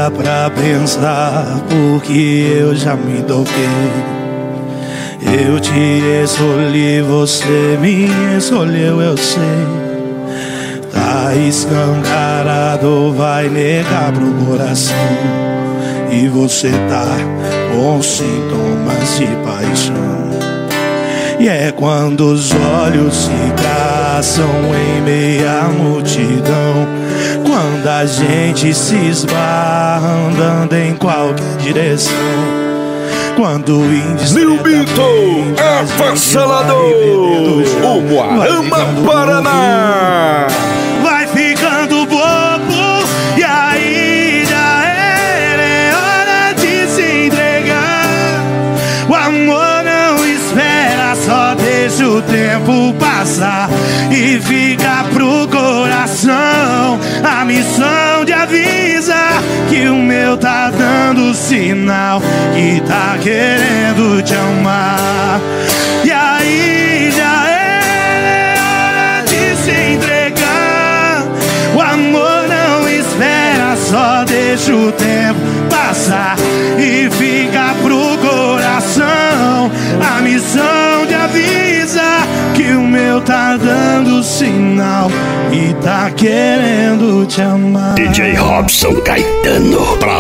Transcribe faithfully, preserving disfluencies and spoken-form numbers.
para pra pensar, porque eu já me toquei. Eu te escolhi, você me escolheu, eu sei. Tá escancarado, vai negar pro coração. E você tá com sintomas de paixão. E é quando os olhos se caçam em meia multidão, quando a gente se esbarra andando em qualquer direção, quando o Lil Bito, avassalador, o Moarama Paraná. Vai ficando bobo e aí já era, é hora de se entregar. O amor não espera, só deixa o tempo passar e fica pro coração a missão de avisar que o meu tá dando sinal, que tá querendo te amar. E aí já é hora de se entregar. O amor não espera, só deixa o tempo passar e fica pro coração a missão de avisar que o meu tá dando sinal e tá querendo te amar. D J Robson Caetano pra